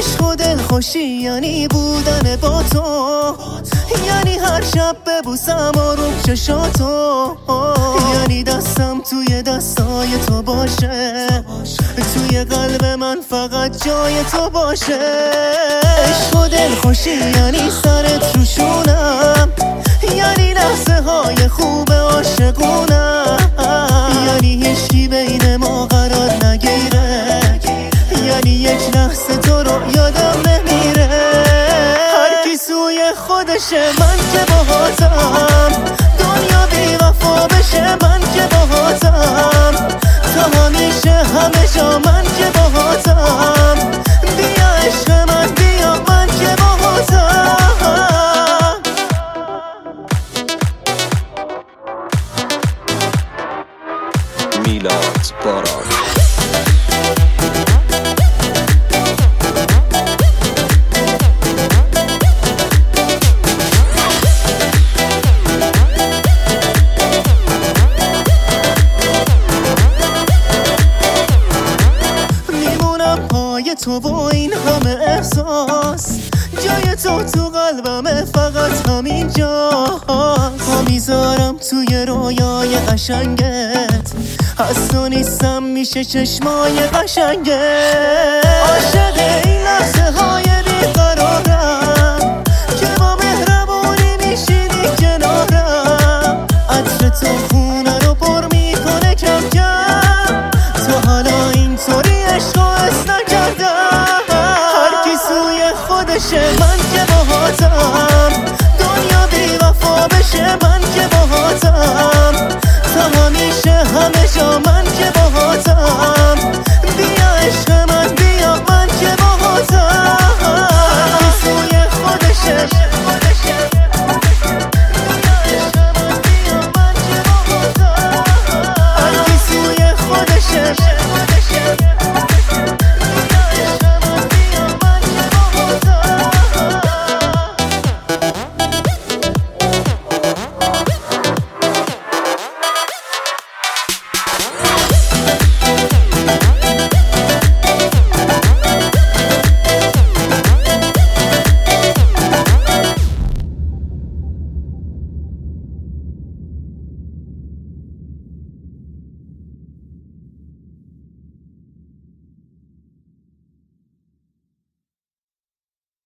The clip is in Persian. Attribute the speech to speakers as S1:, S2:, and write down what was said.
S1: عشق و دلخوشی یعنی بودن با تو، یعنی هر شب ببوسم آروم چشاتو، یعنی دستم توی دستای تو باشه، توی قلب من فقط جای تو باشه. عشق و دلخوشی یعنی سرت روشونم، یعنی لحظه های خوب عاشقونم، یعنی هیچکی بین ما قرار نگیره، یعنی یک لحظه تو رو یادم نمیره. هر کی سوی خودشه، من که باهاتم، دنیا بی وفا بشه، من که باهاتم، تا همیشه همه جا من که باهاتم. بیا عشق من بیا، من که باهاتم.
S2: میلاد باران.
S1: تو با این همه احساس، جای تو قلبمه، فقط همین جاست. میذارم توی رویای قشنگت، از تو نیستم میشه چشمای قشنگت. عاشق این لحظه های بیقرارم که با مهربونی میشینی کنارم. عطر تو خونه رو پر میکنه کم کم، تا حالا اینطوری عشق و حس نکردم. من که باهاتم، دنیا بی وفا بشه، من که باهاتم، تا همیشه همه جا من